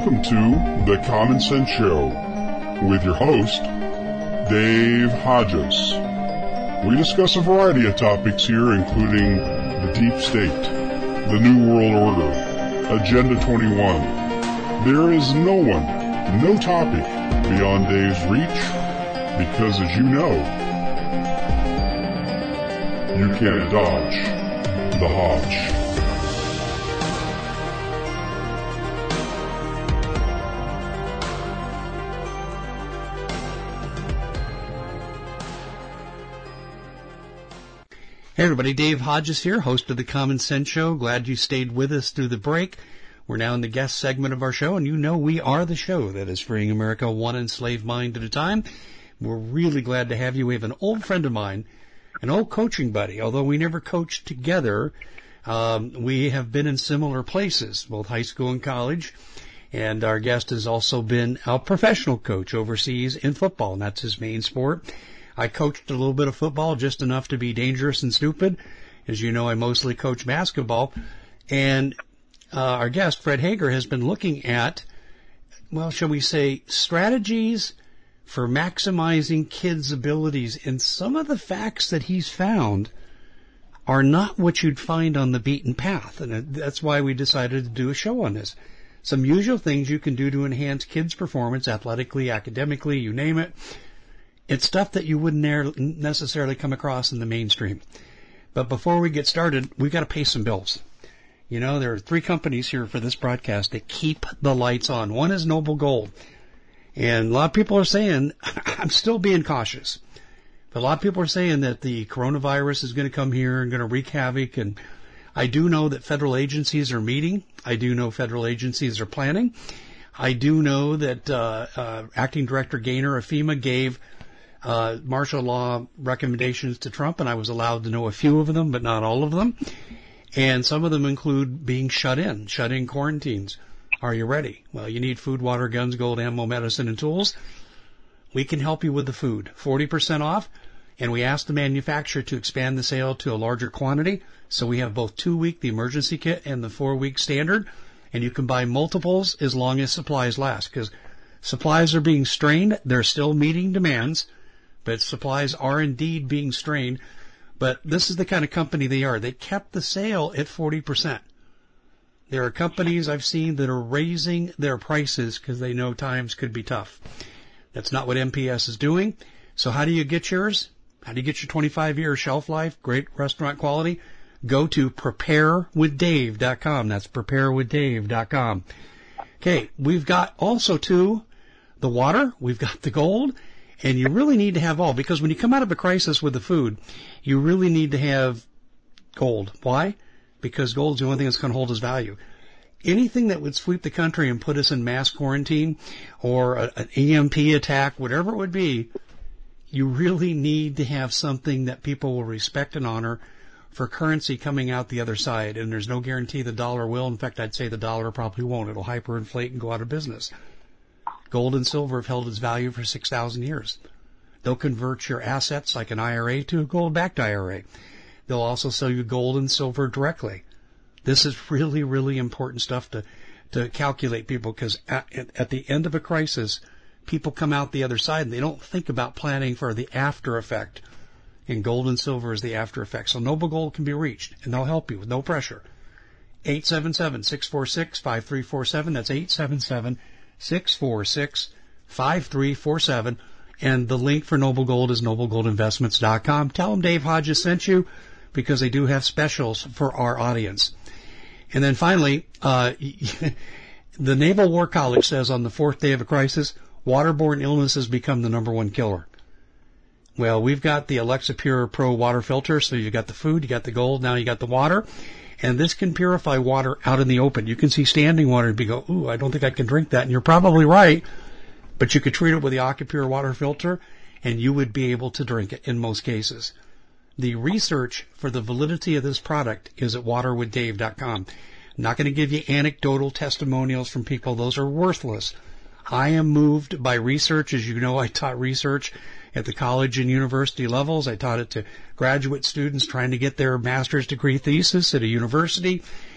Welcome to The Common Sense Show with your host, Dave Hodges. We discuss a variety of topics here, including the deep state, the New World Order, Agenda 21. There is no one, no topic beyond Dave's reach, because as you know, you can't dodge the Hodge. Hey everybody, Dave Hodges here, host of The Common Sense Show. Glad you stayed with us through the break. We're now in the guest segment of our show, and you know we are the show that is freeing America one enslaved mind at a time. We're really glad to have you. We have an old friend of mine, an old coaching buddy. Although we never coached together, we have been in similar places, both high school and college. And our guest has also been a professional coach overseas in football, and that's his main sport. I coached a little bit of football, just enough to be dangerous and stupid. As you know, I mostly coach basketball. And our guest, Fred Hager, has been looking at, well, shall we say, strategies for maximizing kids' abilities. And some of the facts that he's found are not what you'd find on the beaten path. And that's why we decided to do a show on this. Some usual things you can do to enhance kids' performance, athletically, academically, you name it. It's stuff that you wouldn't necessarily come across in the mainstream. But before we get started, we've got to pay some bills. You know, there are three companies here for this broadcast that keep the lights on. One is Noble Gold. And a lot of people are saying, I'm still being cautious, but a lot of people are saying that the coronavirus is going to come here and going to wreak havoc. And I do know that federal agencies are meeting. I do know federal agencies are planning. I do know that Acting Director Gaynor of FEMA gave martial law recommendations to Trump, and I was allowed to know a few of them, but not all of them. And some of them include being shut in quarantines. Are you ready? Well, you need food, water, guns, gold, ammo, medicine, and tools. We can help you with the food. 40% off, and we asked the manufacturer to expand the sale to a larger quantity. So we have both 2-week, the emergency kit, and the 4-week standard. And you can buy multiples as long as supplies last, because supplies are being strained. They're still meeting demands, but supplies are indeed being strained. But this is the kind of company they are. They kept the sale at 40%. There are companies I've seen that are raising their prices because they know times could be tough. That's not what MPS is doing. So how do you get yours? How do you get your 25-year shelf life, great restaurant quality? Go to preparewithdave.com. That's preparewithdave.com. Okay, we've got also, too, the water. We've got the gold. And you really need to have all, because when you come out of a crisis with the food, you really need to have gold. Why? Because gold's the only thing that's going to hold its value. Anything that would sweep the country and put us in mass quarantine or an EMP attack, whatever it would be, you really need to have something that people will respect and honor for currency coming out the other side. And there's no guarantee the dollar will. In fact, I'd say the dollar probably won't. It'll hyperinflate and go out of business. Gold and silver have held its value for 6,000 years. They'll convert your assets like an IRA to a gold-backed IRA. They'll also sell you gold and silver directly. This is really, really important stuff to calculate, people, because at the end of a crisis, people come out the other side and they don't think about planning for the after effect. And gold and silver is the after effect. So Noble Gold can be reached, and they'll help you with no pressure. 877-646-5347. That's 877-646-5347. And the link for Noble Gold is noblegoldinvestments.com. Tell them Dave Hodges sent you, because they do have specials for our audience. And then finally, the Naval War College says on the fourth day of a crisis, waterborne illnesses become the number one killer. Well, we've got the Alexa Pure Pro water filter, so you got the food, you got the gold, now you got the water. And this can purify water out in the open. You can see standing water and go, ooh, I don't think I can drink that. And you're probably right, but you could treat it with the AquaPure water filter, and you would be able to drink it in most cases. The research for the validity of this product is at waterwithdave.com. I'm not going to give you anecdotal testimonials from people. Those are worthless. I am moved by research. As you know, I taught research at the college and university levels. I taught it to graduate students trying to get their master's degree thesis at a university.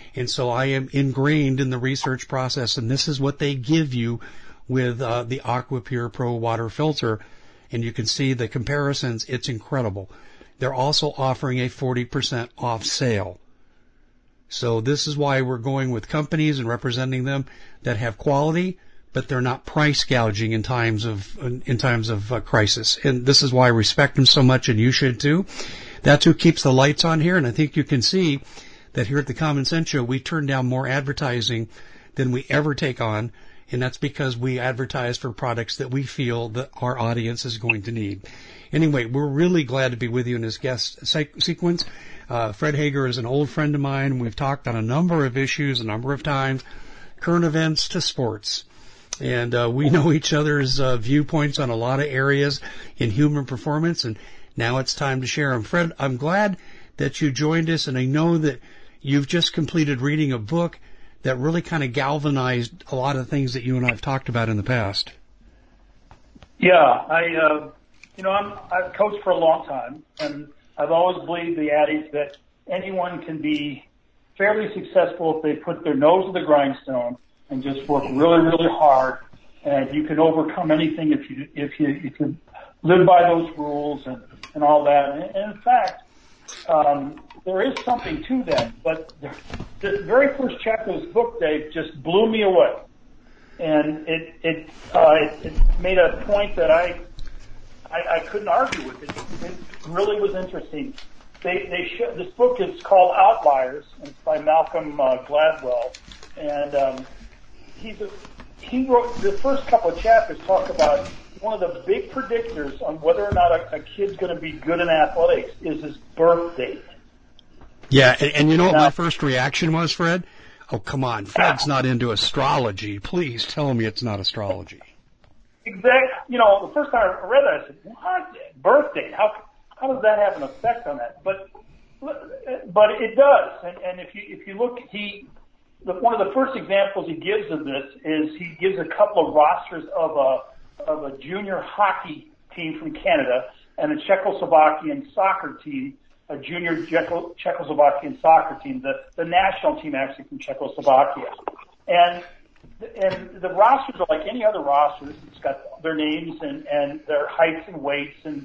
And so I am ingrained in the research process, and this is what they give you with the AquaPure Pro water filter. And you can see the comparisons. It's incredible. They're also offering a 40% off sale. So this is why we're going with companies and representing them that have quality, but they're not price gouging in times of crisis. And this is why I respect them so much, and you should too. That's who keeps the lights on here. And I think you can see that here at the Common Sense Show, we turn down more advertising than we ever take on. And that's because we advertise for products that we feel that our audience is going to need. Anyway, we're really glad to be with you in this guest sequence. Fred Hager is an old friend of mine. We've talked on a number of issues, a number of times, current events to sports. And we know each other's viewpoints on a lot of areas in human performance, and now it's time to share them. Fred, I'm glad that you joined us, and I know that you've just completed reading a book that really kind of galvanized a lot of things that you and I have talked about in the past. Yeah, I've coached for a long time, and I've always believed the adage that anyone can be fairly successful if they put their nose to the grindstone and just work really, really hard, and you can overcome anything if you live by those rules and all that. And in fact, there is something to that, but the very first chapter of this book, Dave, just blew me away, and it made a point that I couldn't argue with it. It really was interesting. This book is called Outliers, and it's by Malcolm Gladwell, and he wrote the first couple of chapters talk about one of the big predictors on whether or not a kid's going to be good in athletics is his birth date. Yeah, and you know what my first reaction was, Fred? Oh, come on, Fred's not into astrology. Please tell me it's not astrology. Exactly. The first time I read that, I said, "What? Birth date? How does that have an effect on that?" But it does. And if you look, one of the first examples he gives of this is he gives a couple of rosters of a junior hockey team from Canada and a Czechoslovakian soccer team, a junior Czechoslovakian soccer team, the national team actually from Czechoslovakia. And the rosters are like any other rosters. It's got their names and their heights and weights and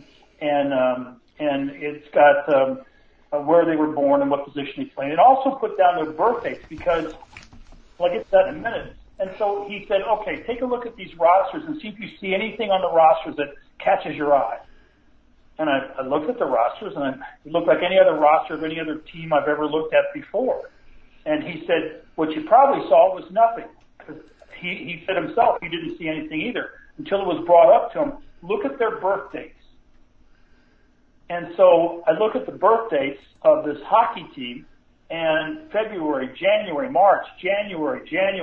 it's got where they were born and what position they played. It also put down their birth dates because, like I said in a minute. And so he said, okay, take a look at these rosters and see if you see anything on the rosters that catches your eye. And I looked at the rosters, and it looked like any other roster of any other team I've ever looked at before. And he said, what you probably saw was nothing. Because he said himself he didn't see anything either until it was brought up to him. Look at their birth dates. And so I look at the birth dates of this hockey team, and February, January, March, January.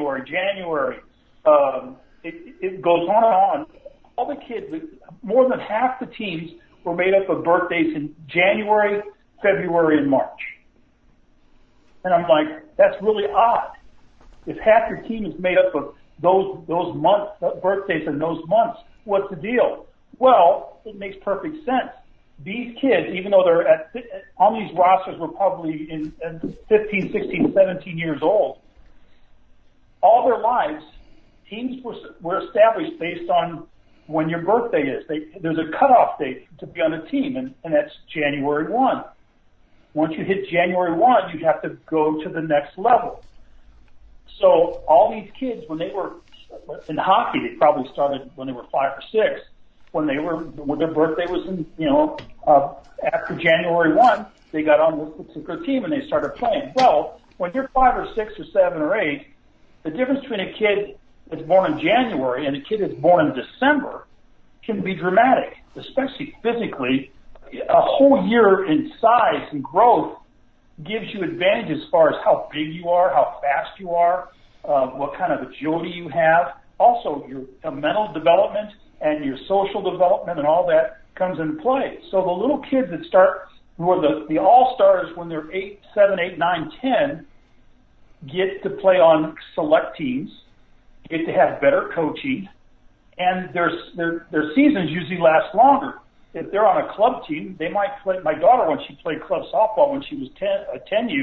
It goes on and on. All the kids, more than half the teams were made up of birthdays in January, February, and March. And I'm like, that's really odd. If half your team is made up of those months, birthdays in those months, what's the deal? Well, it makes perfect sense. These kids, even though they're on these rosters, were probably in 15, 16, 17 years old, all their lives, teams were established based on when your birthday is. There's a cutoff date to be on a team, and that's January 1. Once you hit January 1, you have to go to the next level. So all these kids, when they were in hockey, they probably started when they were 5 or 6. When their birthday was after January 1, they got on this particular team and they started playing. Well, when you're 5 or 6 or 7 or 8, the difference between a kid that's born in January and a kid that's born in December can be dramatic, especially physically. A whole year in size and growth gives you advantage as far as how big you are, how fast you are, what kind of agility you have. Also, your mental development and your social development and all that comes into play. So the little kids that start, who are the all-stars when they're 7, 8, 9, 10, get to play on select teams, get to have better coaching, and their seasons usually last longer. If they're on a club team, they might play. My daughter, when she played club softball when she was 10U,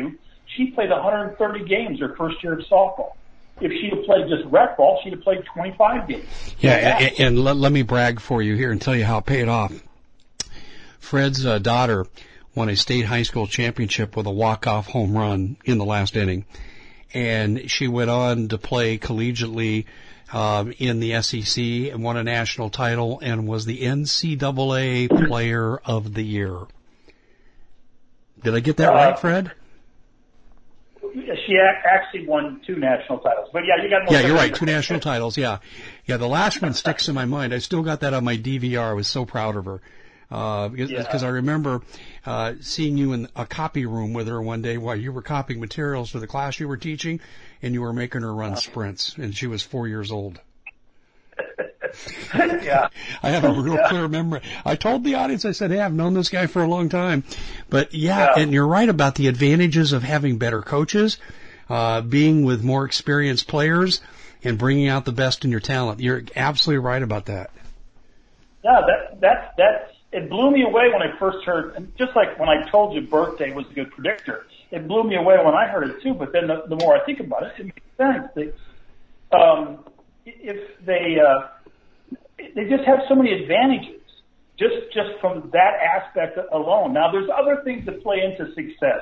she played 130 games her first year of softball. If she'd have played just rec ball, she'd have played 25 games. Yeah, and let me brag for you here and tell you how it paid off. Fred's daughter won a state high school championship with a walk-off home run in the last inning. And she went on to play collegiately in the SEC and won a national title and was the NCAA Player of the Year. Did I get that right, Fred? She actually won 2 national titles. But yeah, you got more. Yeah, you're right. 2 national titles, yeah. Yeah, the last one sticks in my mind. I still got that on my DVR. I was so proud of her. Because I remember seeing you in a copy room with her one day while you were copying materials for the class you were teaching, and you were making her run sprints, and she was 4 years old. Yeah. I have a real clear memory. I told the audience, I said, hey, I've known this guy for a long time. But yeah, and you're right about the advantages of having better coaches, being with more experienced players, and bringing out the best in your talent. You're absolutely right about that. Yeah, that's it blew me away when I first heard, and just like when I told you birthday was a good predictor, it blew me away when I heard it too, but then the more I think about it, it makes sense. If they just have so many advantages, just from that aspect alone. Now, there's other things that play into success.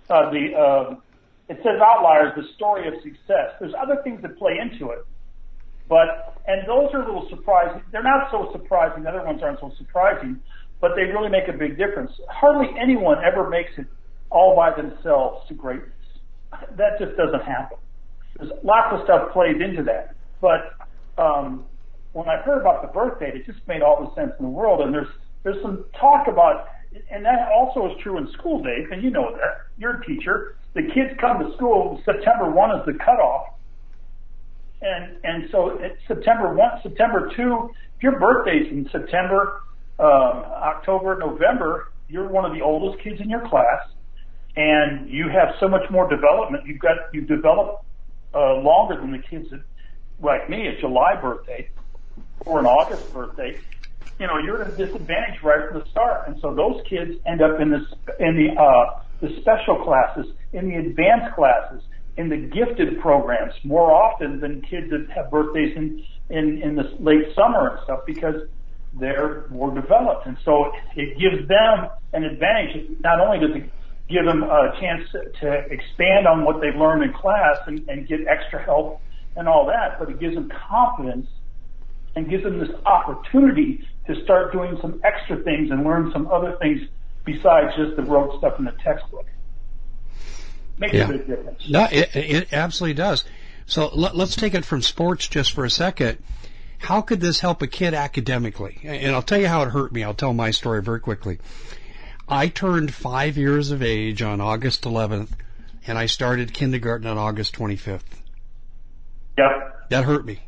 It says outliers, the story of success. There's other things that play into it. And those are a little surprising. They're not so surprising. The other ones aren't so surprising, but they really make a big difference. Hardly anyone ever makes it all by themselves to greatness. That just doesn't happen. There's lots of stuff plays into that. But when I heard about the birth date, it just made all the sense in the world. And there's some talk about, and that also is true in school, Dave, and you know that. You're a teacher. The kids come to school, September 1 is the cutoff. And so it's September 1, September 2, if your birthday's in September, October, November, you're one of the oldest kids in your class, and you have so much more development. You've developed longer than the kids that, like me, a July birthday or an August birthday. You know, you're at a disadvantage right from the start. And so those kids end up in the special classes, in the advanced classes, in the gifted programs more often than kids that have birthdays in the late summer and stuff, because they're more developed. And so it gives them an advantage. Not only does it give them a chance to expand on what they've learned in class and get extra help and all that, but it gives them confidence and gives them this opportunity to start doing some extra things and learn some other things besides just the rote stuff in the textbook. Makes a big difference. No, it absolutely does. So let's take it from sports just for a second. How could this help a kid academically? And I'll tell you how it hurt me. I'll tell my story very quickly. I turned 5 years of age on August 11th, and I started kindergarten on August 25th. Yep. That hurt me.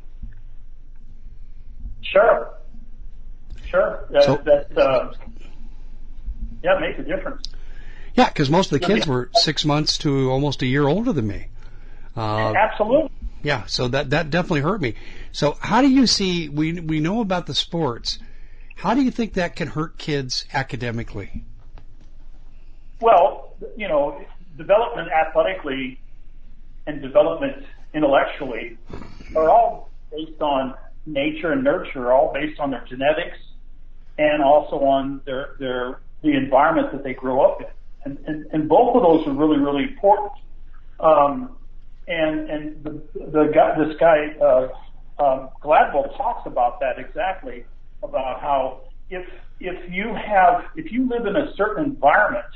Sure. That makes a difference. Yeah, because most of the kids were 6 months to almost a year older than me. Absolutely. Yeah, so that definitely hurt me. So how do you see, we know about the sports, how do you think that can hurt kids academically? Well, you know, development athletically and development intellectually are all based on nature and nurture, are all based on their genetics and also on the environment that they grow up in. And both of those are really, really important. And this guy Gladwell talks about that exactly, about how if you live in a certain environment,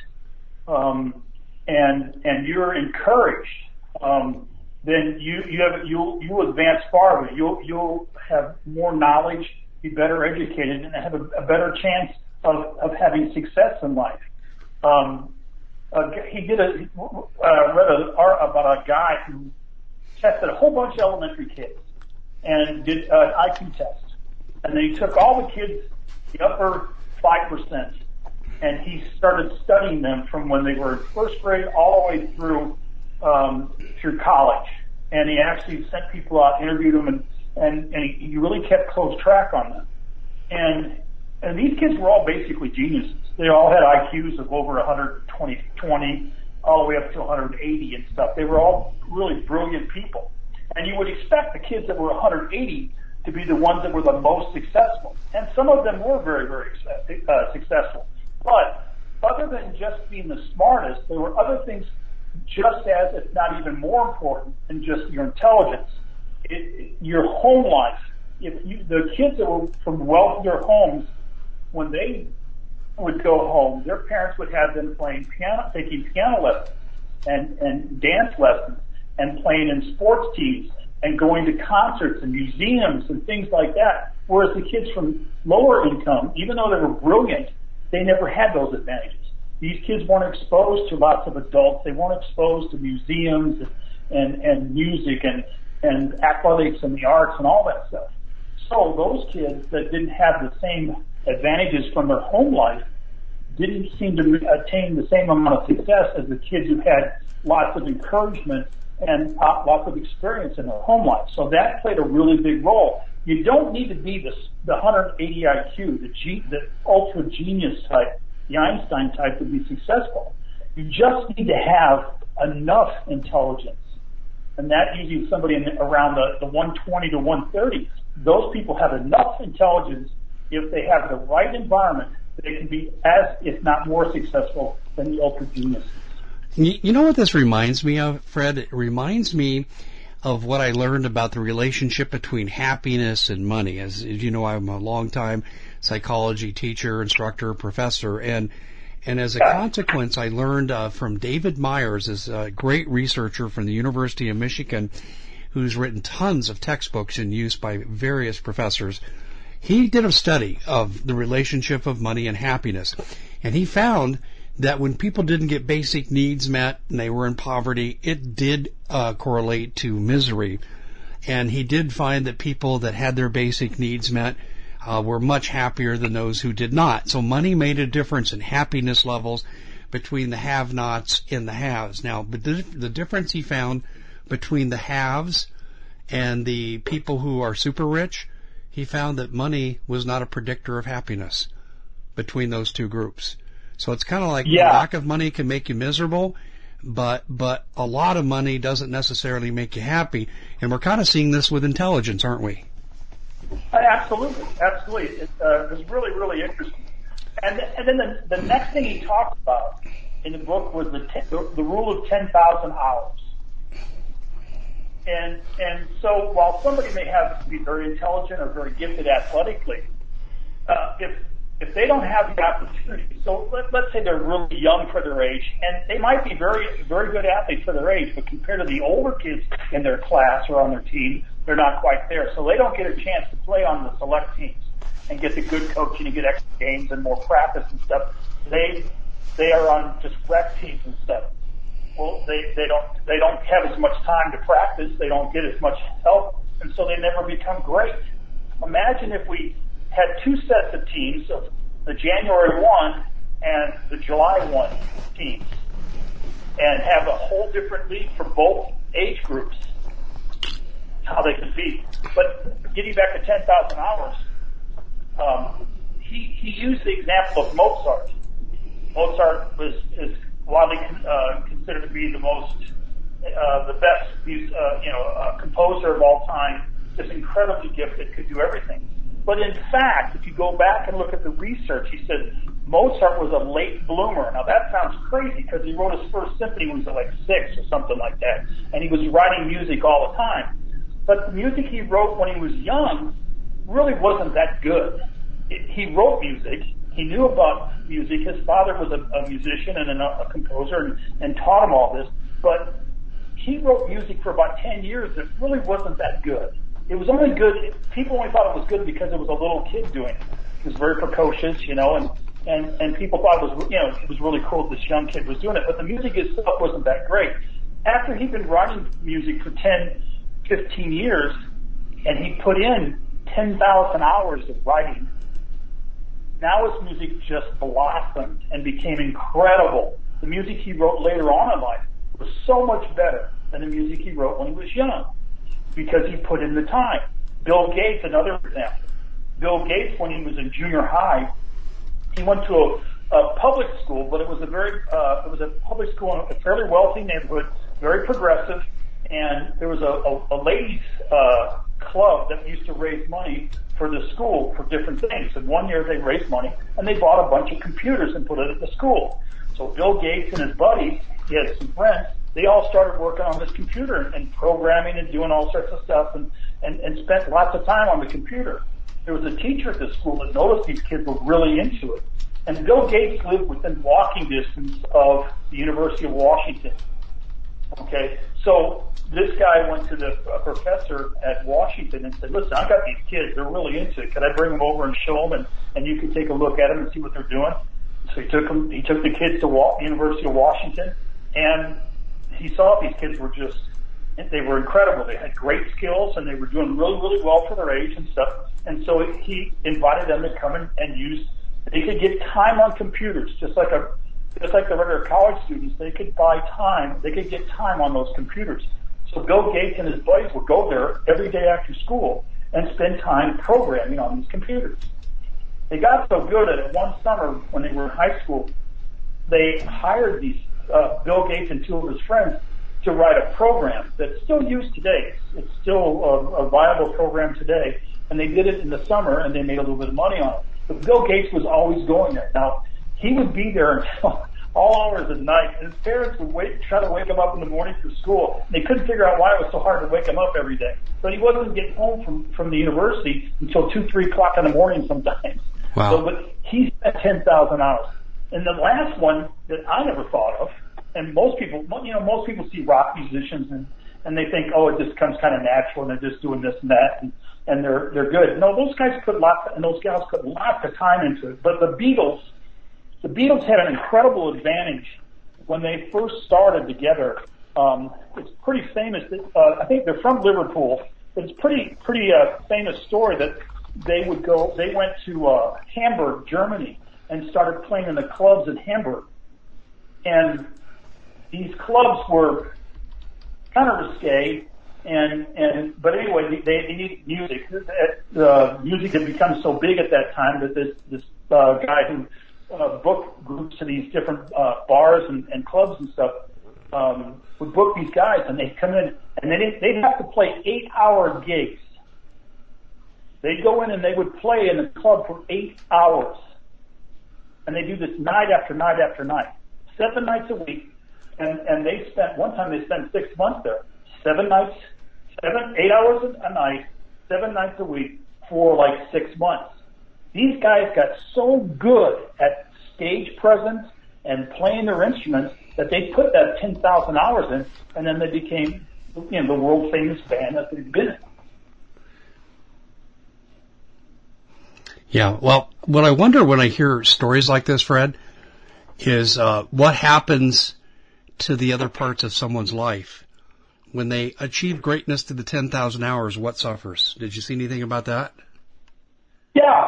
and you're encouraged, then you'll advance farther. You'll have more knowledge, be better educated, and have a better chance of having success in life. He read about a guy who tested a whole bunch of elementary kids and did an IQ test. And then he took all the kids, the upper 5%, and he started studying them from when they were in first grade all the way through college. And he actually sent people out, interviewed them, and he really kept close track on them. And these kids were all basically geniuses. They all had IQs of over 120. all the way up to 180 and stuff. They were all really brilliant people. And you would expect the kids that were 180 to be the ones that were the most successful. And some of them were very, very successful. But other than just being the smartest, there were other things just as, if not even more important than just your intelligence. Your home life. The kids that were from wealthier homes, when they would go home, their parents would have them taking piano lessons and dance lessons and playing in sports teams and going to concerts and museums and things like that. Whereas the kids from lower income, even though they were brilliant, they never had those advantages. These kids weren't exposed to lots of adults. They weren't exposed to museums and music and athletics and the arts and all that stuff. So those kids that didn't have the same advantages from their home life didn't seem to attain the same amount of success as the kids who had lots of encouragement and lots of experience in their home life. So that played a really big role. You don't need to be the 180 IQ, the ultra genius type, the Einstein type to be successful. You just need to have enough intelligence. And that usually is somebody around the 120 to 130s. Those people have enough intelligence. If they have the right environment, they can be as, if not more successful than the ultra geniuses. You know what this reminds me of, Fred? It reminds me of what I learned about the relationship between happiness and money. As you know, I'm a long-time psychology teacher, instructor, professor, and as a consequence, I learned from David Myers, is a great researcher from the University of Michigan, who's written tons of textbooks in use by various professors. He did a study of the relationship of money and happiness, and he found that when people didn't get basic needs met and they were in poverty, it did correlate to misery. And he did find that people that had their basic needs met were much happier than those who did not. So money made a difference in happiness levels between the have-nots and the haves. Now, but the difference he found between the haves and the people who are super rich, he found that money was not a predictor of happiness between those two groups. So it's kind of like the lack of money can make you miserable, but a lot of money doesn't necessarily make you happy. And we're kind of seeing this with intelligence, aren't we? Absolutely. It was really, really interesting. And then the next thing he talked about in the book was the rule of 10,000 hours. And so while somebody may be very intelligent or very gifted athletically, if they don't have the opportunity, so let's say they're really young for their age, and they might be very, very good athletes for their age, but compared to the older kids in their class or on their team, they're not quite there. So they don't get a chance to play on the select teams and get the good coaching and get extra games and more practice and stuff. They are on just rec teams and stuff. Well, they don't have as much time to practice. They don't get as much help, and so they never become great. Imagine if we had two sets of teams, of the January 1 and the July 1 teams, and have a whole different league for both age groups, how they compete. But getting back to 10,000 hours, he used the example of Mozart. Mozart is widely considered to be the best composer of all time, just incredibly gifted, could do everything. But in fact, if you go back and look at the research, he said Mozart was a late bloomer. Now that sounds crazy because he wrote his first symphony when he was like 6 or something like that, and he was writing music all the time. But the music he wrote when he was young really wasn't that good. He wrote music. He knew about music. His father was a musician and a composer and taught him all this. But he wrote music for about 10 years that really wasn't that good. It was only good, people only thought it was good because it was a little kid doing it. It was very precocious, and people thought it was really cool that this young kid was doing it. But the music itself wasn't that great. After he'd been writing music for 10, 15 years, and he put in 10,000 hours of writing, now his music just blossomed and became incredible. The music he wrote later on in life was so much better than the music he wrote when he was young, because he put in the time. Bill Gates, another example. Bill Gates, when he was in junior high, he went to a public school, but it was a public school in a fairly wealthy neighborhood, very progressive, and there was a ladies club that used to raise money for the school for different things. And one year they raised money and they bought a bunch of computers and put it at the school. So Bill Gates and his buddies, he had some friends, they all started working on this computer and programming and doing all sorts of stuff and spent lots of time on the computer. There was a teacher at the school that noticed these kids were really into it. And Bill Gates lived within walking distance of the University of Washington. Okay, so this guy went to the professor at Washington and said, listen, I've got these kids, they're really into it. Could I bring them over and show them and you could take a look at them and see what they're doing? So he took the kids to the University of Washington, and he saw these kids were they were incredible. They had great skills and they were doing really, really well for their age and stuff. And so he invited them to come and use, they could get time on computers, just like the regular college students. They could buy time, they could get time on those computers. So Bill Gates and his buddies would go there every day after school and spend time programming on these computers. They got so good at it one summer when they were in high school, they hired these Bill Gates and two of his friends to write a program that's still used today. It's still a viable program today, and they did it in the summer and they made a little bit of money on it. But Bill Gates was always going there. Now, he would be there until all hours of night, and his parents would try to wake him up in the morning for school. They couldn't figure out why it was so hard to wake him up every day. But he wasn't getting home from the university until 2, 3 o'clock in the morning sometimes. Wow. So, but he spent 10,000 hours. And the last one that I never thought of, and most people see rock musicians and they think, oh, it just comes kind of natural and they're just doing this and that and they're good. No, those guys and those gals put lots of time into it. But the Beatles had an incredible advantage when they first started together. It's pretty famous that, I think they're from Liverpool, but it's pretty famous story that they went to Hamburg, Germany, and started playing in the clubs in Hamburg. And these clubs were kind of risque, but anyway, they needed music. Music had become so big at that time that this guy who booked groups to these different bars and clubs and stuff would book these guys, and they'd come in and they'd have to play 8-hour gigs. They'd go in and they would play in the club for 8 hours, and they do this night after night after night, 7 nights a week. And one time they spent 6 months there, 8 hours a night, 7 nights a week for like 6 months. These guys got so good at stage presence and playing their instruments that they put that 10,000 hours in, and then they became, the world famous band that they've been in. Yeah, well, what I wonder when I hear stories like this, Fred, is what happens to the other parts of someone's life. When they achieve greatness to the 10,000 hours, what suffers? Did you see anything about that? Yeah.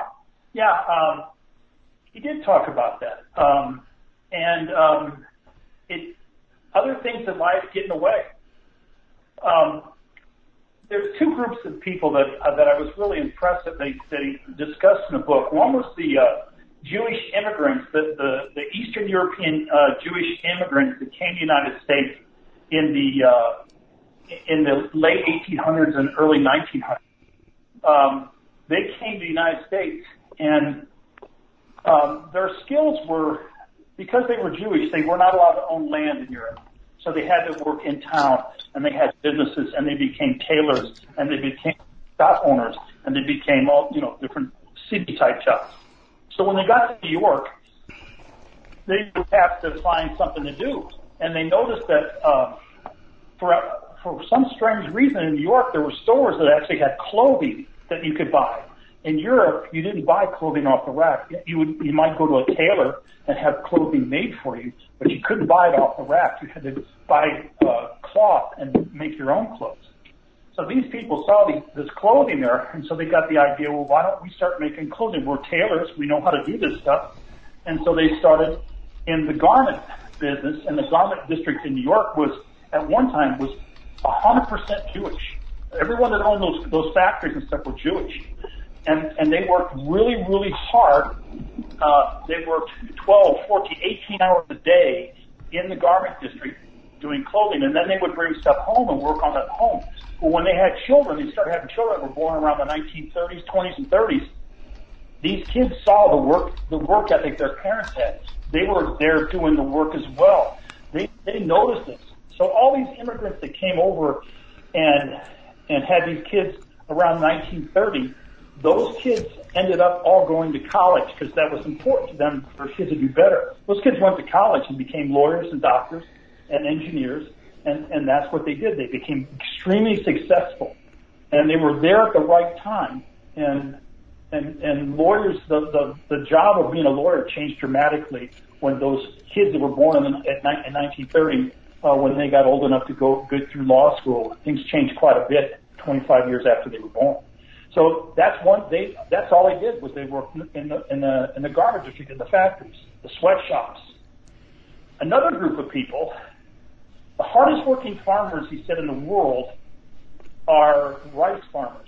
He did talk about that. Other things in life get in the way. There's two groups of people that I was really impressed that he discussed in the book. One was the Jewish immigrants, the Eastern European Jewish immigrants that came to the United States in the late 1800s and early 1900s. They came to the United States, and their skills were, because they were Jewish, they were not allowed to own land in Europe. So they had to work in town, and they had businesses, and they became tailors, and they became shop owners, and they became all, different city-type jobs. So when they got to New York, they would have to find something to do. And they noticed that for some strange reason in New York, there were stores that actually had clothing that you could buy. In Europe, you didn't buy clothing off the rack. You might go to a tailor and have clothing made for you, but you couldn't buy it off the rack. You had to buy cloth and make your own clothes. So these people saw this clothing there, and so they got the idea, well, why don't we start making clothing? We're tailors. We know how to do this stuff. And so they started in the garment business, and the garment district in New York at one time, was 100% Jewish. Everyone that owned those factories and stuff were Jewish. and they worked really, really hard. They worked 12, 14, 18 hours a day in the garment district doing clothing, and then they would bring stuff home and work on it at home. But when they had children, they started having children that were born around the 1930s, 20s, and 30s. These kids saw the work ethic their parents had. They were there doing the work as well. They noticed this. So all these immigrants that came over and had these kids around 1930, those kids ended up all going to college because that was important to them for kids to do better. Those kids went to college and became lawyers and doctors and engineers, and that's what they did. They became extremely successful, and they were there at the right time. And lawyers, the job of being a lawyer changed dramatically when those kids that were born in 1930, when they got old enough to go through law school, things changed quite a bit 25 years after they were born. So that's all they did was they worked in the garment district, in the factories, the sweatshops. Another group of people, the hardest working farmers, he said, in the world are rice farmers.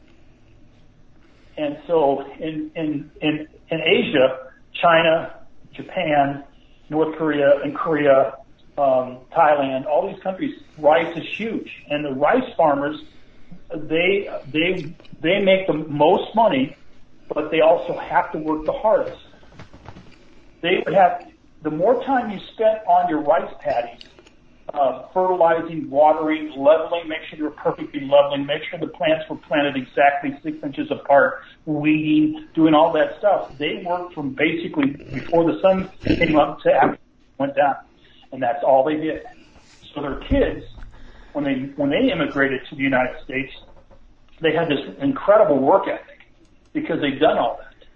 And so in Asia, China, Japan, North Korea, and Korea, Thailand, all these countries, rice is huge. And the rice farmers, they make the most money, but they also have to work the hardest. They would have, the more time you spent on your rice paddies, fertilizing, watering, leveling, make sure you're perfectly leveling, make sure the plants were planted exactly 6 inches apart, weeding, doing all that stuff. They worked from basically before the sun came up to after it went down. And that's all they did. So their kids, when they immigrated to the United States, they had this incredible work ethic because they'd done all that.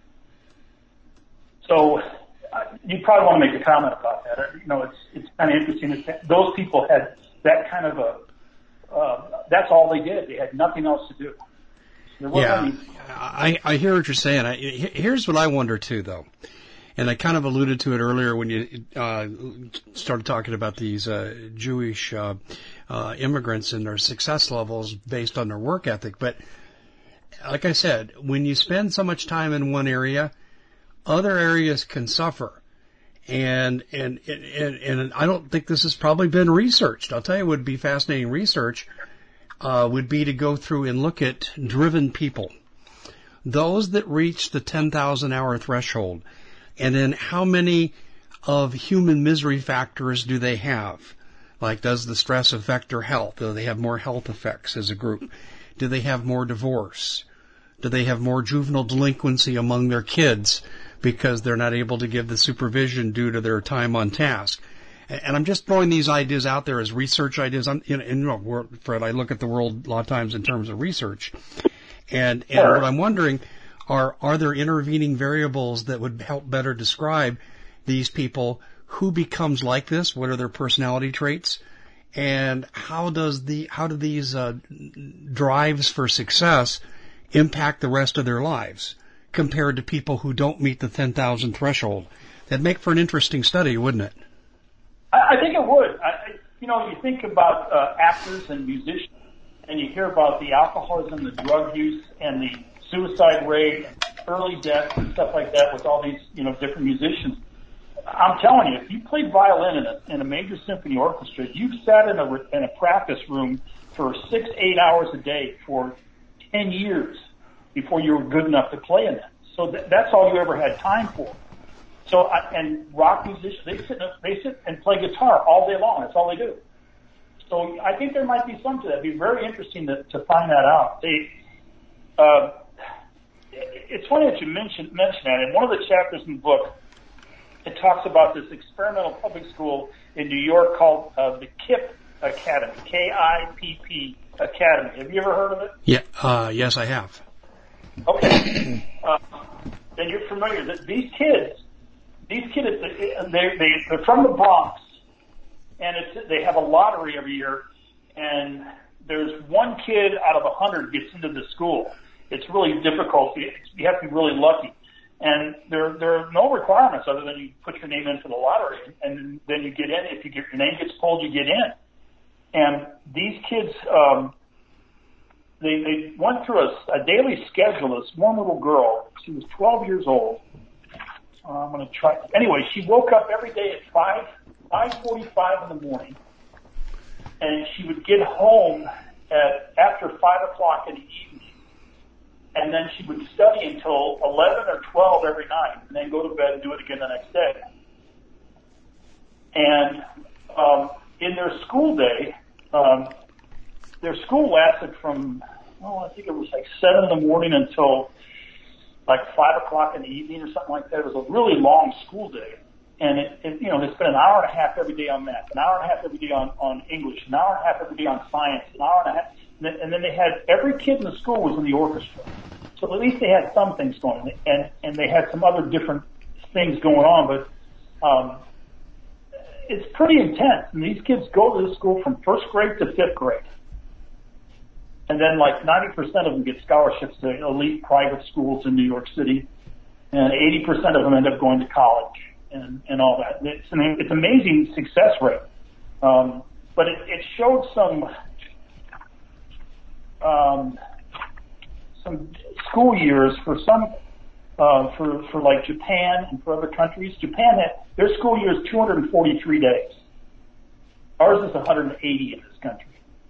So you probably want to make a comment about that. You know, it's kind of interesting that those people had that kind of that's all they did. They had nothing else to do. Yeah, I hear what you're saying. Here's what I wonder too, though. And I kind of alluded to it earlier when you started talking about these Jewish immigrants and their success levels based on their work ethic. But like I said, when you spend so much time in one area, other areas can suffer. And I don't think this has probably been researched. I'll tell you what would be fascinating research would be to go through and look at driven people. Those that reach the 10,000 hour threshold. And then how many of human misery factors do they have? Like, does the stress affect their health? Do they have more health effects as a group? Do they have more divorce? Do they have more juvenile delinquency among their kids because they're not able to give the supervision due to their time on task? And I'm just throwing these ideas out there as research ideas. Fred, I look at the world a lot of times in terms of research. And what I'm wondering are there intervening variables that would help better describe these people? Who becomes like this? What are their personality traits? And how do these drives for success impact the rest of their lives compared to people who don't meet the 10,000 threshold? That'd make for an interesting study, wouldn't it? I think it would. You think about actors and musicians, and you hear about the alcoholism, the drug use, and the suicide rate, early death, and stuff like that with all these, different musicians. I'm telling you, if you played violin in a major symphony orchestra, you've sat in a practice room for 6 to 8 hours a day for 10 years before you were good enough to play in that. So that's all you ever had time for. So, and rock musicians, they sit and play guitar all day long. That's all they do. So I think there might be some to that. It'd be very interesting to find that out. It's funny that you mentioned that. In one of the chapters in the book, it talks about this experimental public school in New York called the KIPP Academy, KIPP Academy. Have you ever heard of it? Yeah. Yes, I have. Okay. Then you're familiar that these kids, they're from the Bronx, and they have a lottery every year, and there's one kid out of 100 gets into the school. It's really difficult. You have to be really lucky. And there are no requirements other than you put your name in for the lottery, and then you get in. If your name gets pulled, you get in. And these kids, they went through a daily schedule. This one little girl, she was 12 years old. I'm going to try. Anyway, she woke up every day at 5:45 in the morning, and she would get home after 5 o'clock in the evening, and then she would study until 11 or 12 every night, and then go to bed and do it again the next day. And in their school day, their school lasted from, I think it was like 7 in the morning until like 5 o'clock in the evening or something like that. It was a really long school day. And they spent an hour and a half every day on math, an hour and a half every day on English, an hour and a half every day on science, an hour and a half. And then they had, every kid in the school was in the orchestra. So at least they had some things going, and they had some other different things going on, but it's pretty intense. And these kids go to this school from first grade to fifth grade. And then like 90% of them get scholarships to elite private schools in New York City, and 80% of them end up going to college and all that. It's amazing success rate. But it showed some school years for some, for like Japan and for other countries. Japan their school year is 243 days. Ours is 180 in this country.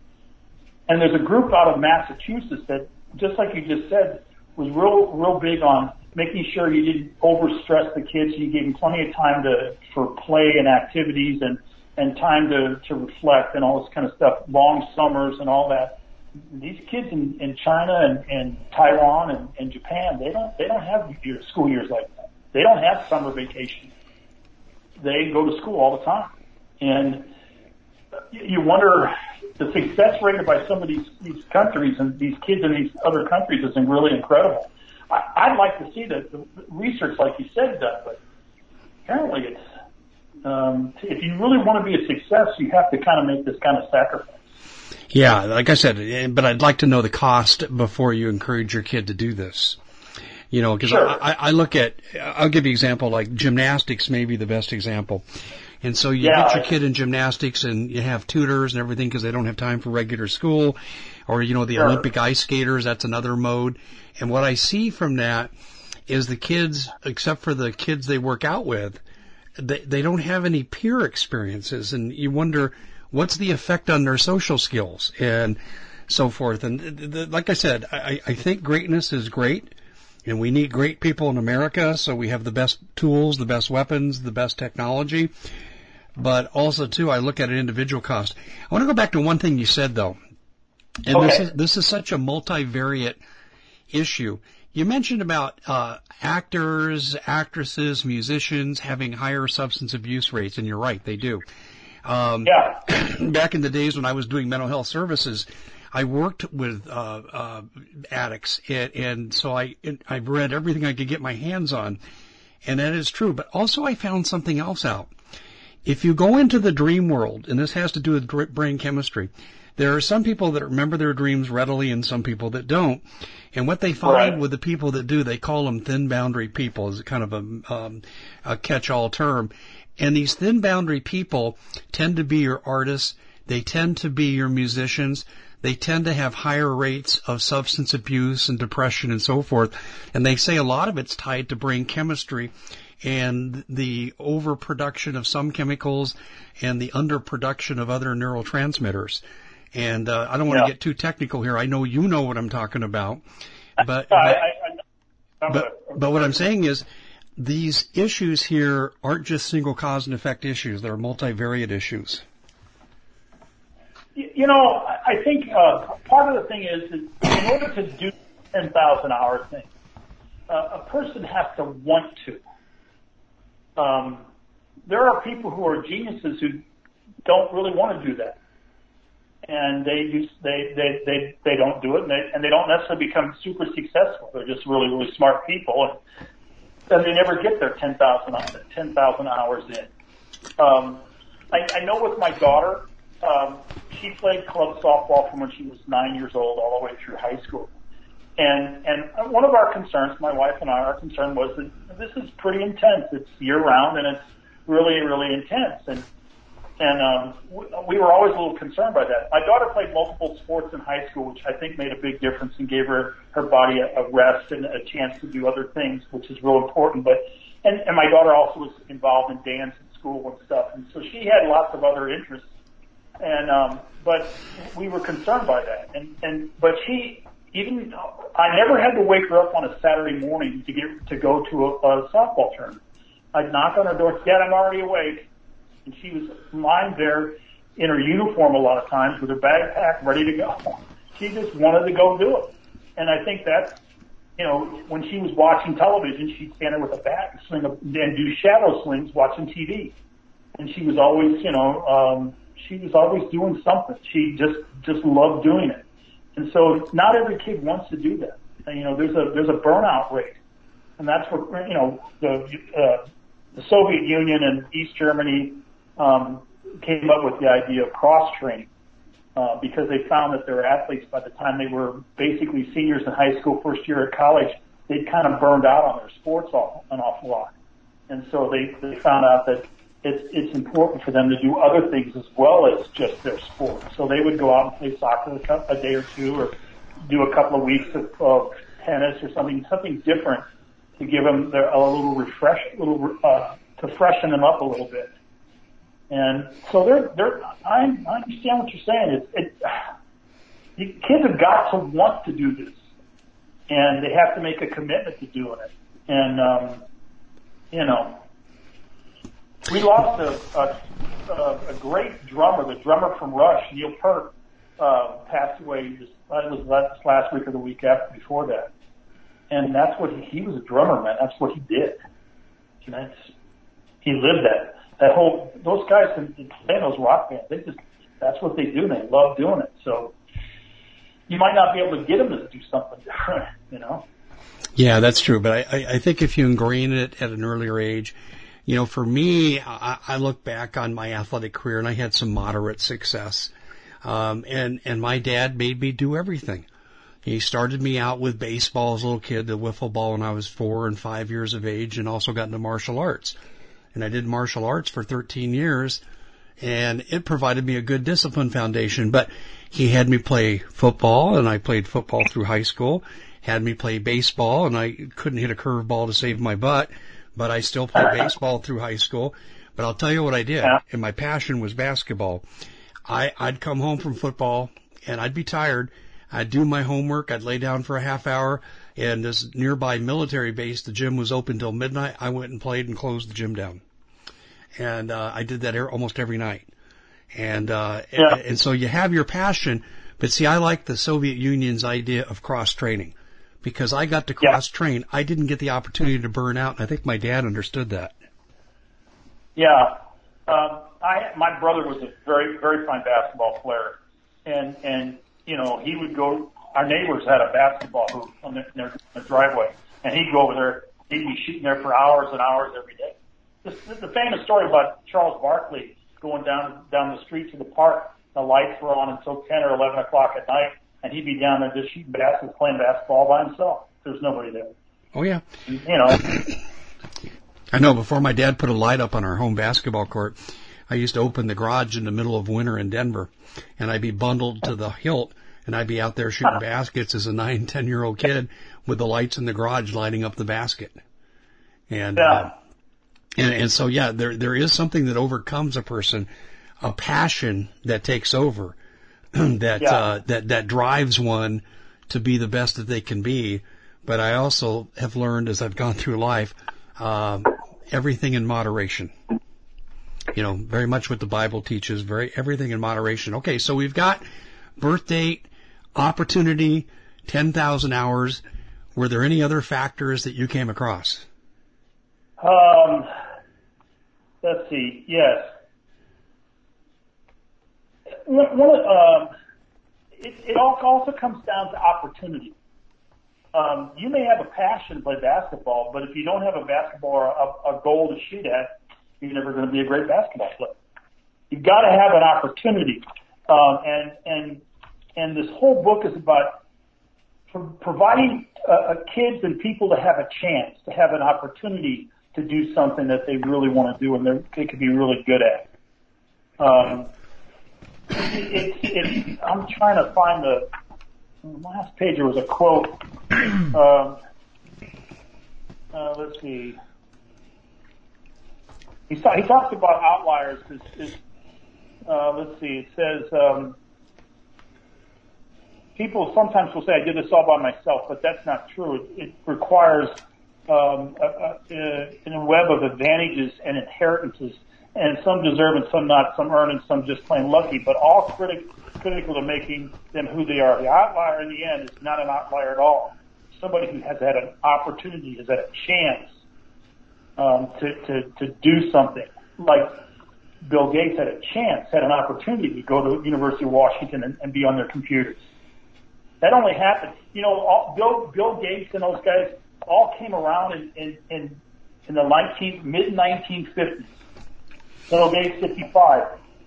And there's a group out of Massachusetts that, just like you just said, was real big on making sure you didn't overstress the kids. You gave them plenty of time for play and activities and time to reflect and all this kind of stuff, long summers and all that. These kids in China and Taiwan and Japan, they don't have school years like that. They don't have summer vacation. They go to school all the time. And you wonder, the success rate by some of these countries and these kids in these other countries is really incredible. I'd like to see the research, like you said, done, but apparently it's, if you really want to be a success, you have to kind of make this kind of sacrifice. Yeah, like I said, but I'd like to know the cost before you encourage your kid to do this. You know, because sure. I look at, I'll give you an example, like gymnastics may be the best example. And so you get your kid in gymnastics and you have tutors and everything because they don't have time for regular school. Or, the sure. Olympic ice skaters, that's another mode. And what I see from that is the kids, except for the kids they work out with, they don't have any peer experiences. And you wonder, what's the effect on their social skills and so forth. And like I said, I think greatness is great. And we need great people in America, so we have the best tools, the best weapons, the best technology. But also, too, I look at an individual cost. I want to go back to one thing you said, though. And okay. This is such a multivariate issue. You mentioned about actors, actresses, musicians having higher substance abuse rates, and you're right, they do. Yeah. Back in the days when I was doing mental health services, I worked with addicts, and so I read everything I could get my hands on, and that is true. But also I found something else out. If you go into the dream world, and this has to do with brain chemistry, there are some people that remember their dreams readily and some people that don't. And what they find right. with the people that do, they call them thin boundary people, is kind of a catch-all term. And these thin boundary people tend to be your artists. They tend to be your musicians. They tend to have higher rates of substance abuse and depression and so forth. And they say a lot of it's tied to brain chemistry and the overproduction of some chemicals and the underproduction of other neurotransmitters. And I don't want to get too technical here. I know you know what I'm talking about. But what I'm saying is these issues here aren't just single cause and effect issues. They're multivariate issues. I think part of the thing is in order to do 10,000 hour thing, a person has to want to. There are people who are geniuses who don't really want to do that, and they don't do it, and they don't necessarily become super successful. They're just really, really smart people, and they never get their 10,000 hours in. I know with my daughter. She played club softball from when she was 9 years old all the way through high school. And one of our concerns, my wife and I, our concern was that this is pretty intense. It's year round and it's really, really intense. And we were always a little concerned by that. My daughter played multiple sports in high school, which I think made a big difference and gave her body a rest and a chance to do other things, which is real important. But and my daughter also was involved in dance at school and stuff, and so she had lots of other interests. And but we were concerned by that. But I never had to wake her up on a Saturday morning to go to a softball tournament. I'd knock on her door, Dad, I'm already awake. And she was lying there in her uniform a lot of times with her backpack ready to go. She just wanted to go do it. And I think that's, when she was watching television, she'd stand there with a bat and swing and do shadow swings watching TV. And she was always, she was always doing something. She just loved doing it. And so not every kid wants to do that. And, there's a burnout rate. And that's what, the Soviet Union and East Germany came up with the idea of cross-training because they found that their athletes, by the time they were basically seniors in high school, first year at college, they'd kind of burned out on their sports an awful lot. And so they found out that it's important for them to do other things as well as just their sport. So they would go out and play soccer a day or two, or do a couple of weeks of tennis or something different to give them a little refresh, to freshen them up a little bit. And so I understand what you're saying. Kids have got to want to do this, and they have to make a commitment to doing it. And we lost a great drummer, the drummer from Rush, Neil Peart, passed away. It was last week or the week before that. And that's what he was a drummer, man. That's what he did. And he lived that. Those guys in playing those rock bands, that's what they do. They love doing it. So you might not be able to get them to do something different, Yeah, that's true. But I think if you ingrain it at an earlier age, for me, I look back on my athletic career and I had some moderate success. And my dad made me do everything. He started me out with baseball as a little kid, the wiffle ball, when I was 4 and 5 years of age, and also got into martial arts. And I did martial arts for 13 years, and it provided me a good discipline foundation. But he had me play football, and I played football through high school, had me play baseball, and I couldn't hit a curveball to save my butt, but I still played baseball through high school. But I'll tell you what I did, and my passion was basketball. I'd come home from football, and I'd be tired. I'd do my homework. I'd lay down for a half hour, and this nearby military base, the gym was open till midnight. I went and played and closed the gym down. And I did that almost every night. And so you have your passion, but see, I like the Soviet Union's idea of cross-training because I got to cross-train. I didn't get the opportunity to burn out, and I think my dad understood that. Yeah. My brother was a very, very fine basketball player, and he would go. Our neighbors had a basketball hoop on their driveway, and he'd go over there. He'd be shooting there for hours and hours every day. The famous story about Charles Barkley going down the street to the park. The lights were on until 10 or 11 o'clock at night, and he'd be down there just shooting baskets, playing basketball by himself. There's nobody there. Oh yeah. I know. Before my dad put a light up on our home basketball court, I used to open the garage in the middle of winter in Denver, and I'd be bundled to the hilt, and I'd be out there shooting baskets as a 9, 10-year-old kid with the lights in the garage lighting up the basket. And so, yeah, there is something that overcomes a person, a passion that takes over, that drives one to be the best that they can be. But I also have learned as I've gone through life, everything in moderation. Very much what the Bible teaches, everything in moderation. Okay, so we've got birth date, opportunity, 10,000 hours. Were there any other factors that you came across? Let's see. Yes. It also comes down to opportunity. You may have a passion to play basketball, but if you don't have a basketball or a goal to shoot at, you're never going to be a great basketball player. You've got to have an opportunity. And this whole book is about providing kids and people to have a chance, to have an opportunity to do something that they really want to do and they could be really good at. I'm trying to find the last page. There was a quote. Let's see. He talks about outliers. Let's see. It says people sometimes will say, "I did this all by myself," but that's not true. It requires in a web of advantages and inheritances, and some deserve and some not, some earn and some just plain lucky, but all critical to making them who they are. The outlier in the end is not an outlier at all. Somebody who has had an opportunity, has had a chance to do something. Like Bill Gates had a chance, had an opportunity to go to the University of Washington and be on their computers. That only happened. You know, Bill Gates and those guys all came around in the mid-1950s. Bill Gates, 55.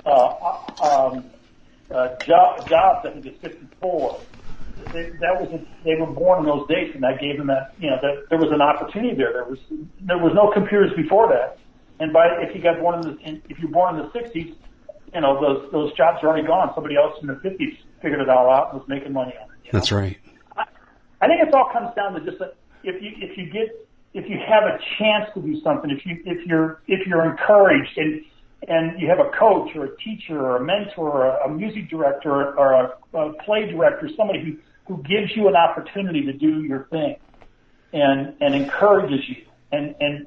Jobs, I think, is 54. They were born in those days, and that gave them that. You know, there was an opportunity there. There was no computers before that, and if you're born in the 60s, you know those jobs are already gone. Somebody else in the 50s figured it all out and was making money on it. That's right. I think it all comes down to just if you have a chance to do something, if you're encouraged and you have a coach or a teacher or a mentor or a music director or a play director, somebody who gives you an opportunity to do your thing and encourages you and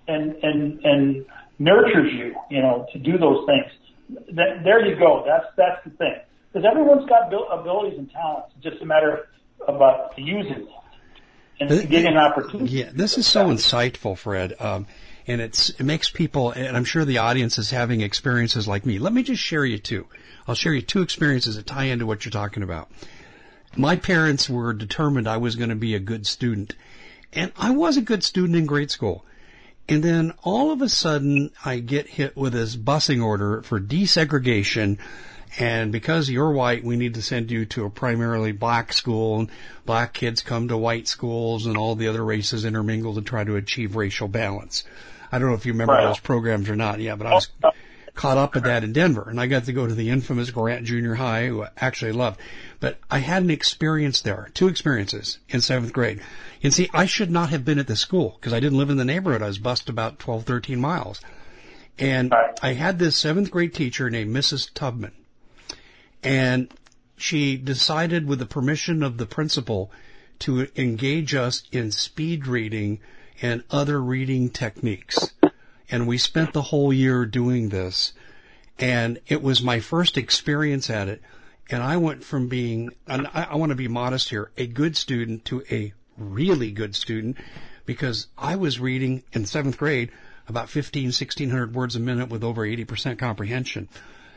nurtures you, you know, to do those things. There you go. That's the thing. Because everyone's got abilities and talents. It's just a matter about using them and getting an opportunity. Yeah, this is so insightful, Fred. And it makes people, and I'm sure the audience is having experiences like me. Let me just share you two. I'll share you two experiences that tie into what you're talking about. My parents were determined I was going to be a good student. And I was a good student in grade school. And then all of a sudden I get hit with this busing order for desegregation. And because you're white, we need to send you to a primarily black school, and black kids come to white schools, and all the other races intermingle to try to achieve racial balance. I don't know if you remember those programs or not. Yeah, but I was caught up with that in Denver, and I got to go to the infamous Grant Junior High, who I actually loved. But I had an experience there, two experiences in 7th grade. And see, I should not have been at the school because I didn't live in the neighborhood. I was bused about 12, 13 miles. And I had this 7th grade teacher named Mrs. Tubman. And she decided, with the permission of the principal, to engage us in speed reading and other reading techniques. And we spent the whole year doing this. And it was my first experience at it. And I went from being, and I want to be modest here, a good student to a really good student, because I was reading in 7th grade about 1,600 words a minute with over 80% comprehension.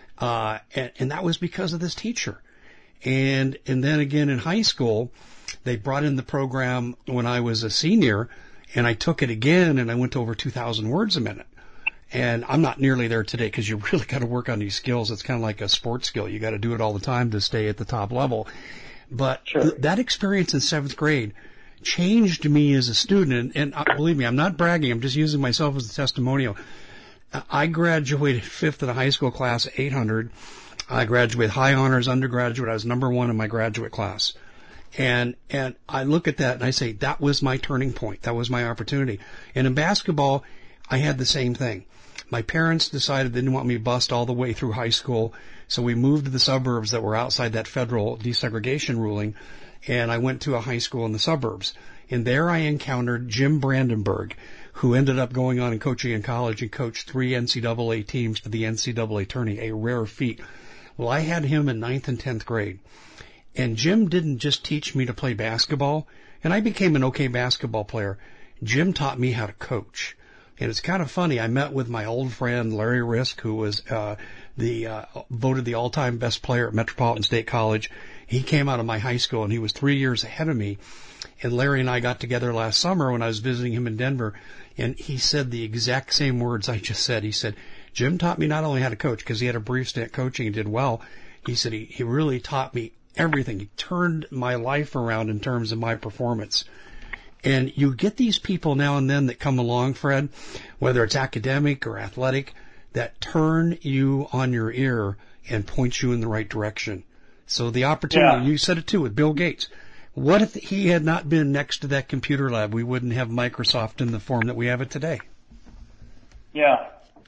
And that was because of this teacher. And then again in high school, they brought in the program when I was a senior, and I took it again, and I went to over 2,000 words a minute. And I'm not nearly there today because you really got to work on these skills. It's kind of like a sports skill. You got to do it all the time to stay at the top level. But that experience in 7th grade changed me as a student. And believe me, I'm not bragging. I'm just using myself as a testimonial. I graduated 5th in a high school class, 800. I graduated high honors undergraduate. I was number 1 in my graduate class. And I look at that and I say, that was my turning point. That was my opportunity. And in basketball, I had the same thing. My parents decided they didn't want me bused all the way through high school, so we moved to the suburbs that were outside that federal desegregation ruling, and I went to a high school in the suburbs. And there I encountered Jim Brandenburg, who ended up going on and coaching in college and coached 3 NCAA teams to the NCAA tourney, a rare feat. Well, I had him in 9th and 10th grade. And Jim didn't just teach me to play basketball, and I became an okay basketball player. Jim taught me how to coach. And it's kind of funny. I met with my old friend Larry Risk, who was voted the all-time best player at Metropolitan State College. He came out of my high school, and he was 3 years ahead of me. And Larry and I got together last summer when I was visiting him in Denver, and he said the exact same words I just said. He said, Jim taught me not only how to coach, because he had a brief stint coaching and did well. He said he really taught me everything. He turned my life around in terms of my performance. And you get these people now and then that come along, Fred, whether it's academic or athletic, that turn you on your ear and point you in the right direction. So the opportunity, you said it too with Bill Gates. What if he had not been next to that computer lab? We wouldn't have Microsoft in the form that we have it today. Yeah,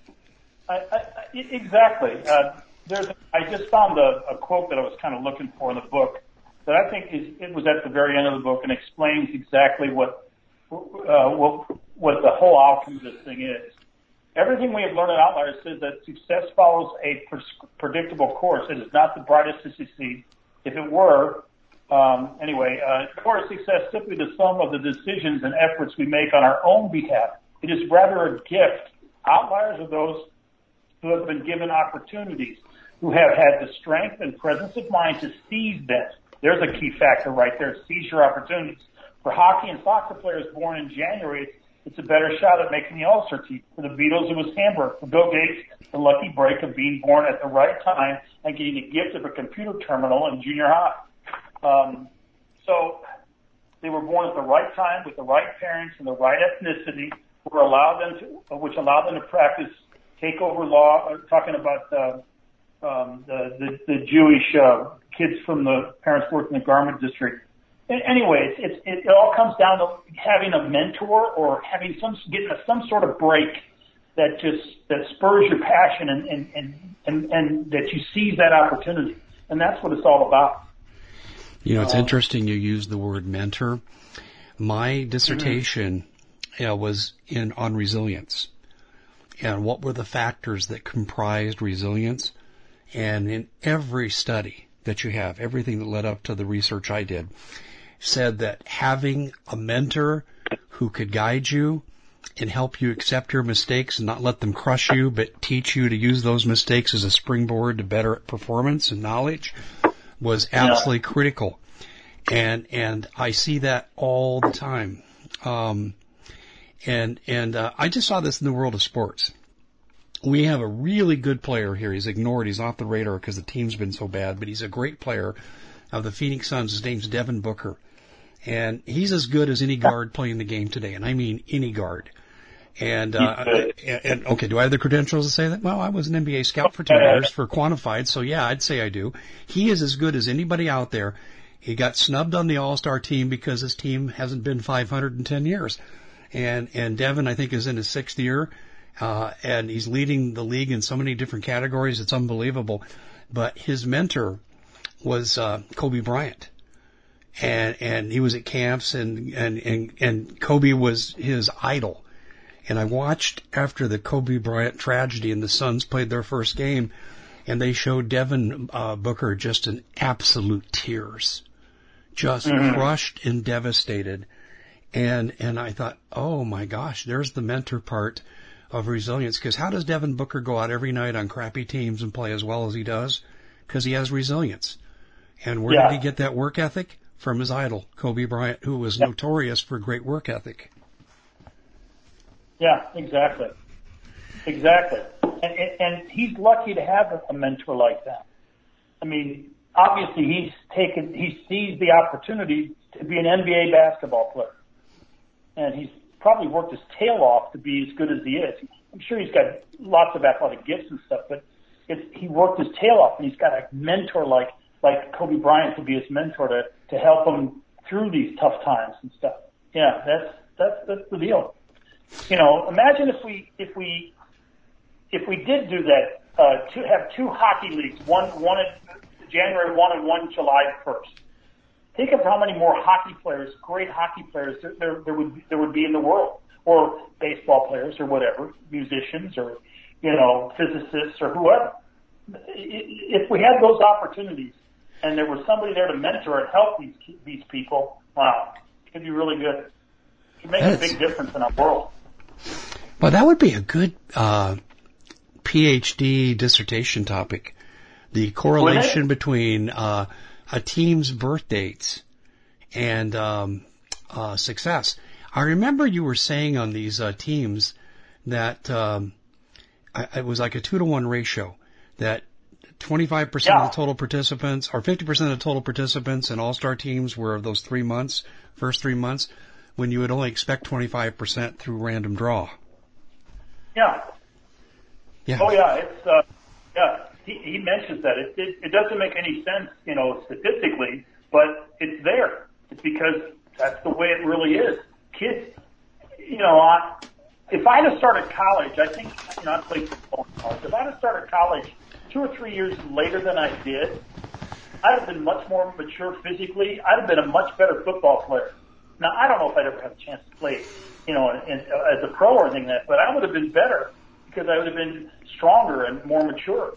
exactly. I just found a quote that I was kind of looking for in the book that I think it was at the very end of the book and explains exactly what the whole outcome of this thing is. Everything we have learned at Outliers says that success follows a predictable course. It is not the brightest to succeed. If it were, core success is simply the sum of the decisions and efforts we make on our own behalf. It is rather a gift. Outliers are those who have been given opportunities, who have had the strength and presence of mind to seize them. There's a key factor right there, seize your opportunities. For hockey and soccer players born in January, it's a better shot at making the All-Star team. For the Beatles, it was Hamburg. For Bill Gates, the lucky break of being born at the right time and getting the gift of a computer terminal in junior high. So they were born at the right time with the right parents and the right ethnicity, which allowed them to practice takeover law. Talking about the Jewish kids from the parents working in the garment district. Anyway, it all comes down to having a mentor or getting some sort of break that spurs your passion and that you seize that opportunity. And that's what it's all about. You know, it's interesting you use the word mentor. My dissertation was on resilience and what were the factors that comprised resilience. And in every study that you have, everything that led up to the research I did, said that having a mentor who could guide you and help you accept your mistakes and not let them crush you, but teach you to use those mistakes as a springboard to better performance and knowledge was absolutely critical. And I see that all the time. I just saw this in the world of sports. We have a really good player here. He's ignored. He's off the radar because the team's been so bad, but he's a great player of the Phoenix Suns. His name's Devin Booker. And he's as good as any guard playing the game today. And I mean any guard. And okay, do I have the credentials to say that? Well, I was an NBA scout for 2 years for Quantified, so yeah, I'd say I do. He is as good as anybody out there. He got snubbed on the All-Star team because his team hasn't been 500 in 10 years. And Devin, I think, is in his 6th year. And he's leading the league in so many different categories. It's unbelievable. But his mentor was, Kobe Bryant. And he was at camps and Kobe was his idol. And I watched after the Kobe Bryant tragedy and the Suns played their first game and they showed Devin, Booker just in absolute tears. Just crushed and devastated. And I thought, oh my gosh, there's the mentor part of resilience. Because how does Devin Booker go out every night on crappy teams and play as well as he does? Because he has resilience. And where did he get that work ethic? From his idol, Kobe Bryant, who was notorious for great work ethic. Yeah, exactly. And he's lucky to have a mentor like that. I mean, obviously he seized the opportunity to be an NBA basketball player. And he's probably worked his tail off to be as good as he is. I'm sure he's got lots of athletic gifts and stuff, but he worked his tail off and he's got a mentor like Kobe Bryant to be his mentor to help him through these tough times and stuff. Yeah, that's the deal. You know, imagine if we did do that, to have 2 hockey leagues, one in January 1 and one July 1st. Think of how many more hockey players, great hockey players, there would be in the world, or baseball players, or whatever, musicians, or physicists, or whoever. If we had those opportunities, and there was somebody there to mentor and help these people, wow, it could be really good. It could make a big difference in our world. Well, that would be a good PhD dissertation topic. The correlation between a team's birth dates and success. I remember you were saying on these teams that it was like a 2-to-1 ratio, that 25% of the total participants, or 50% of the total participants in all-star teams were of those 3 months, first 3 months, when you would only expect 25% through random draw. Yeah. Yeah. Oh yeah, it's yeah. He mentions that it doesn't make any sense, statistically, but it's there. It's because that's the way it really is. Kids, if I had started college, I think I played football in college. If I had started college 2 or 3 years later than I did, I'd have been much more mature physically. I'd have been a much better football player. Now I don't know if I'd ever have a chance to play, as a pro or anything like that, but I would have been better because I would have been stronger and more mature.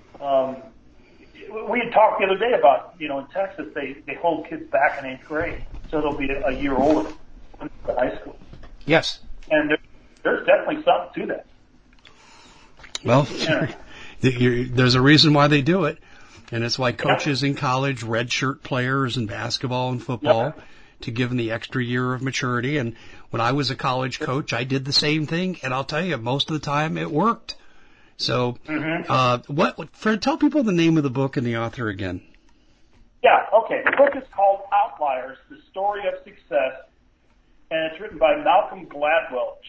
We had talked the other day about, in Texas, they hold kids back in 8th grade, so they'll be a year older in high school. Yes. And there's definitely something to that. Well, there's a reason why they do it, and it's why coaches in college redshirt players in basketball and football to give them the extra year of maturity. And when I was a college coach, I did the same thing, and I'll tell you, most of the time it worked. So, Fred, tell people the name of the book and the author again. Yeah, okay. The book is called Outliers, The Story of Success, and it's written by Malcolm Gladwell,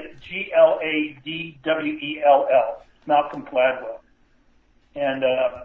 Gladwell, Malcolm Gladwell. And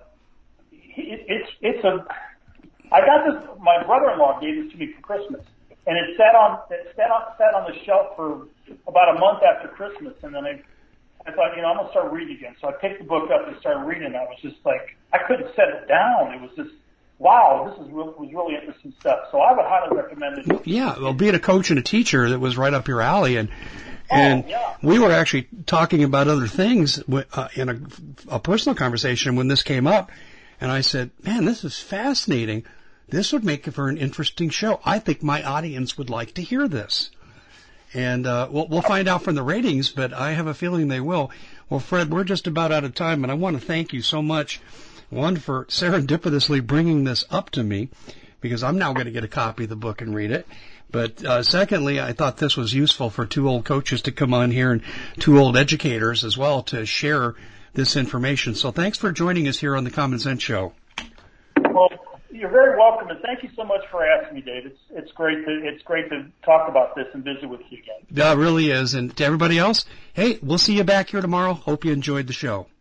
I got this, my brother-in-law gave this to me for Christmas, and it sat on the shelf for about a month after Christmas, and then I thought, I'm going to start reading again. So I picked the book up and started reading, and I was just like, I couldn't set it down. It was just, wow, this was really interesting stuff. So I would highly recommend it. Yeah, well, being a coach and a teacher, that was right up your alley, and we were actually talking about other things in a personal conversation when this came up, and I said, man, this is fascinating. This would make for an interesting show. I think my audience would like to hear this. And we'll find out from the ratings, but I have a feeling they will. Well, Fred, we're just about out of time, and I want to thank you so much, one, for serendipitously bringing this up to me, because I'm now going to get a copy of the book and read it. But secondly, I thought this was useful for 2 old coaches to come on here and 2 old educators as well to share this information. So thanks for joining us here on the Common Sense Show. Well, you're very welcome, and thank you so much for asking me, Dave. It's great to talk about this and visit with you again. Yeah, it really is. And to everybody else, hey, we'll see you back here tomorrow. Hope you enjoyed the show.